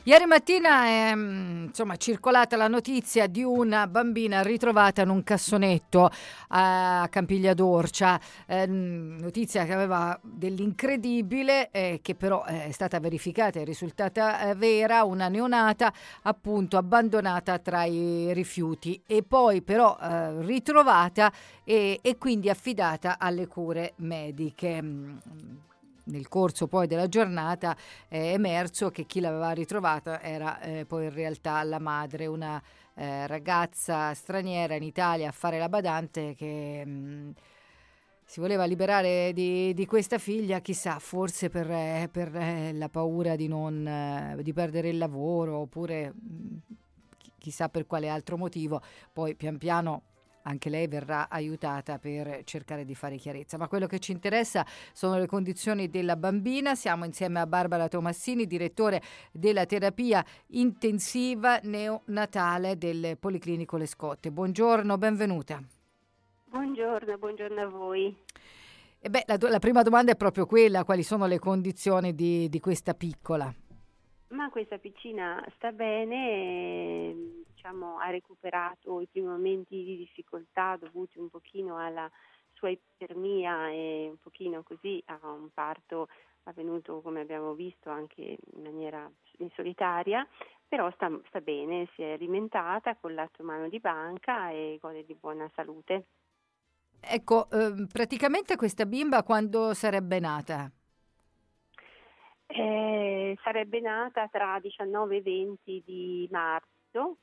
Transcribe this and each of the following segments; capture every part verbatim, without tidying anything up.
Ieri mattina è insomma circolata la notizia di una bambina ritrovata in un cassonetto a Campiglia d'Orcia, eh, notizia che aveva dell'incredibile, eh, che però è stata verificata, è risultata vera, una neonata appunto abbandonata tra i rifiuti e poi però eh, ritrovata e, e quindi affidata alle cure mediche. Nel corso poi della giornata è emerso che chi l'aveva ritrovata era eh, poi in realtà la madre, una eh, ragazza straniera in Italia a fare la badante che mh, si voleva liberare di, di questa figlia, chissà, forse per, eh, per eh, la paura di, non, eh, di perdere il lavoro oppure mh, chissà per quale altro motivo. Poi pian piano anche lei verrà aiutata per cercare di fare chiarezza. Ma quello che ci interessa sono le condizioni della bambina. Siamo insieme a Barbara Tomassini, direttore della terapia intensiva neonatale del Policlinico Le Scotte. Buongiorno, benvenuta. Buongiorno, buongiorno a voi. E beh, la, la prima domanda è proprio quella: quali sono le condizioni di, di questa piccola? Ma questa piccina sta bene, e, diciamo, ha recuperato i primi momenti di difficoltà dovuti un pochino alla sua ipotermia e un pochino così a un parto avvenuto, come abbiamo visto, anche in maniera solitaria, però sta, sta bene, si è alimentata con latte umano di banca e gode di buona salute. Ecco, eh, praticamente questa bimba quando sarebbe nata? Eh, sarebbe nata tra diciannove e venti di marzo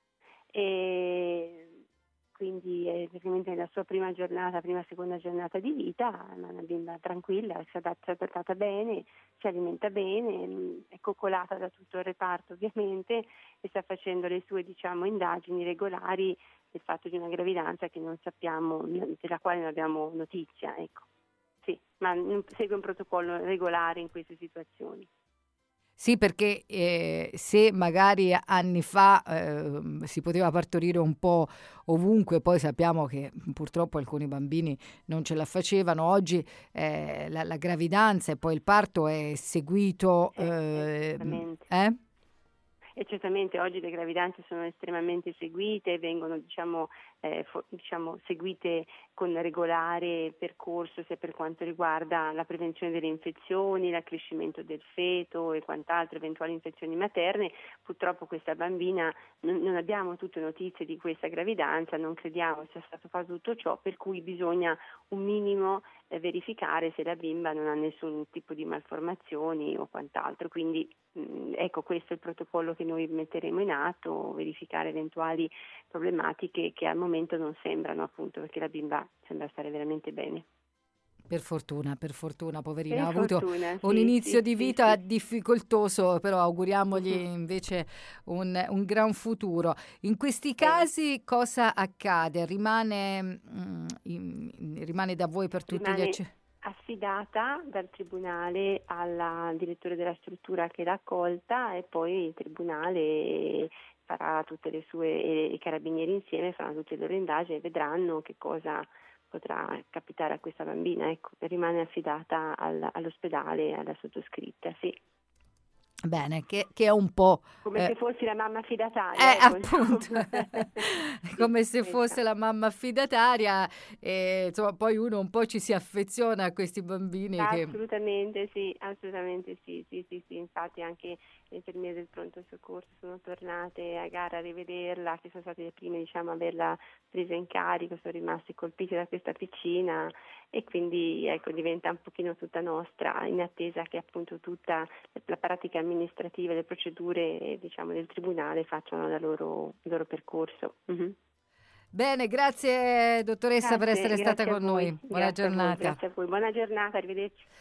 e quindi è praticamente la sua prima giornata, prima seconda giornata di vita, è una bimba tranquilla, si è adattata bene, si alimenta bene, è coccolata da tutto il reparto ovviamente e sta facendo le sue diciamo indagini regolari del fatto di una gravidanza che non sappiamo, della quale non abbiamo notizia, ecco. Sì, ma segue un protocollo regolare in queste situazioni. Sì, perché eh, se magari anni fa eh, si poteva partorire un po' ovunque, poi sappiamo che purtroppo alcuni bambini non ce la facevano, oggi eh, la, la gravidanza e poi il parto è seguito... Eh, Eh, eh? E certamente oggi le gravidanze sono estremamente seguite, vengono diciamo, eh, fo- diciamo seguite con regolare percorso sia per quanto riguarda la prevenzione delle infezioni, l'accrescimento del feto e quant'altro, eventuali infezioni materne. Purtroppo questa bambina non, non abbiamo tutte notizie di questa gravidanza, non crediamo sia stato fatto tutto ciò, per cui bisogna un minimo eh, verificare se la bimba non ha nessun tipo di malformazioni o quant'altro. Quindi mh, ecco, questo è il protocollo che noi metteremo in atto, verificare eventuali problematiche che al momento non sembrano, appunto perché la bimba sembra stare veramente bene. Per fortuna, per fortuna, poverina, Per ha avuto fortuna, un sì, inizio sì, di sì, vita sì. difficoltoso, però auguriamogli Uh-huh. invece un, un gran futuro. In questi Eh, casi cosa accade? Rimane, mm, in- rimane da voi per tutti gli rimane accertamenti? affidata dal tribunale al direttore della struttura che l'ha accolta e poi il tribunale farà tutte le sue, e i carabinieri insieme faranno tutte le loro indagini e vedranno che cosa potrà capitare a questa bambina. Ecco, rimane affidata al, all'ospedale, alla sottoscritta, sì. Bene, che, che è un po'... Come eh, se fossi la mamma Eh, affidataria, ecco, appunto, insomma. Sì, come se fosse esatto. la mamma affidataria, e insomma poi uno un po' ci si affeziona a questi bambini che... Assolutamente sì, assolutamente sì, sì, sì, sì, infatti anche le infermiere del pronto soccorso sono tornate a gara a rivederla, che sono state le prime diciamo a averla presa in carico, sono rimasti colpiti da questa piccina e quindi ecco diventa un pochino tutta nostra in attesa che appunto tutta la pratica amministrativa, le procedure diciamo del tribunale facciano la loro, il loro percorso. Mm-hmm. Bene, grazie dottoressa per Grazie, essere stata grazie a con voi, noi. Buona grazie a voi, giornata. grazie a voi. Buona giornata, arrivederci.